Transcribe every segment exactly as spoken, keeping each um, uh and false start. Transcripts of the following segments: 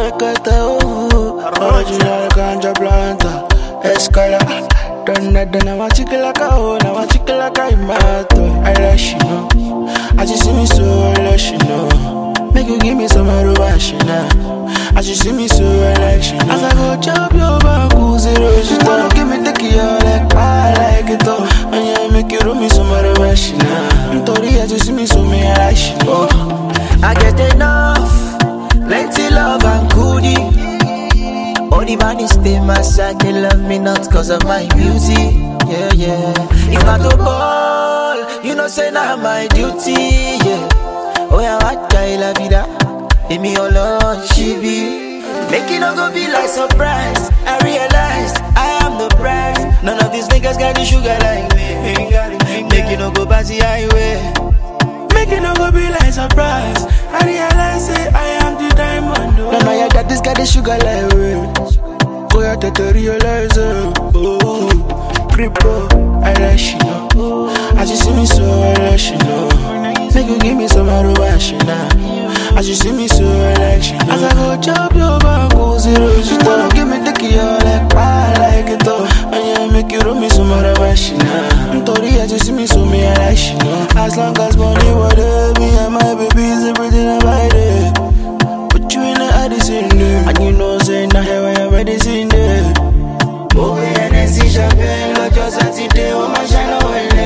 recata, oh, original ganja planta, escala. Donna donna ma chicken like a oh, now ma chicken like a mato. I let you know, as you see me so I let you know. Make you give me some arubashina, as you see me so I let you know. As I go chop your bamboo zero, you wanna give me the key like I like it all. And yeah, make you roll me some arubashina. Tori as you see me so me I like you know. I get enough, plenty love and goodie. All the bodies stay my side, they love me not cause of my beauty. Yeah, yeah. If not to ball, you know say now my duty. Yeah. Oh yeah, what I love you that. Leave me alone, she be. Make it not go be like surprise. I realized I am the prize. None of these niggas got the sugar like me. Make it not go by the highway. Make it not go be like surprise. I realize say I am the diamond. Oh. No, no, yeah, that this got the sugar like me. Go out to realize it. Oh, creepo, I let you know. As you see me so I let you know. Make you give me some arubashina. As you see me so I let you know. As I go chop your bamboo zero, you wanna give me the key like I like it all. And yeah, make you roll me some arubashina. Tori as you see me so me I let you know. As long as money whatever, me and my babies everything about it. Put you in the Addison there, and you know say now here I am ready seen there. Oh yeah, and see champagne like just Saturday, oh my shine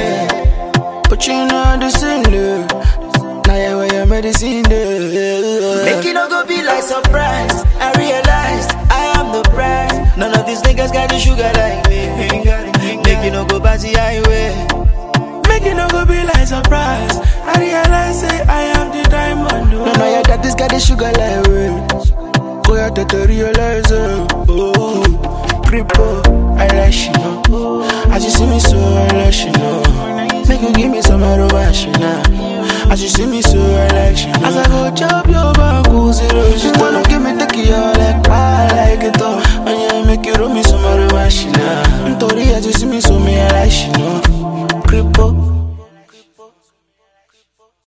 away. Put you in the Addison there, now here I am ready seen there. Make it not go be like surprise. I realized I am the prize. None of these niggas got the sugar like me. Make it not go by the highway. Make it not go be like surprise. I realize say I am the diamond. Oh. No, no, yeah, that this got the sugar like me. Go out to realize it. Oh, creepo, I let you know. As you see me so I let you know. Make you give me some arubashina. As you see me so I let you know. As I go chop